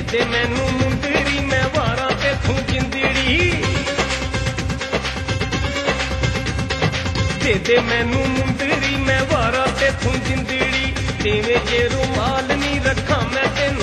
ਦੇ ਮੈਨੂੰ ਮੁੰਦਰੀ ਮੈਂ ਵਾਰਾਂ ਤੇਥੋਂ ਜਿੰਦੜੀ ਦੇ ਮੈਨੂੰ ਮੁੰਦਰੀ ਮੈਂ ਵਾਰਾਂ ਤੇਥੋਂ ਜਿੰਦੜੀ ਦੇਵੇਂ ਜੇ ਰੁਮਾਲ ਨਹੀਂ ਰੱਖਾਂ ਮੈਂ ਤੈਨੂੰ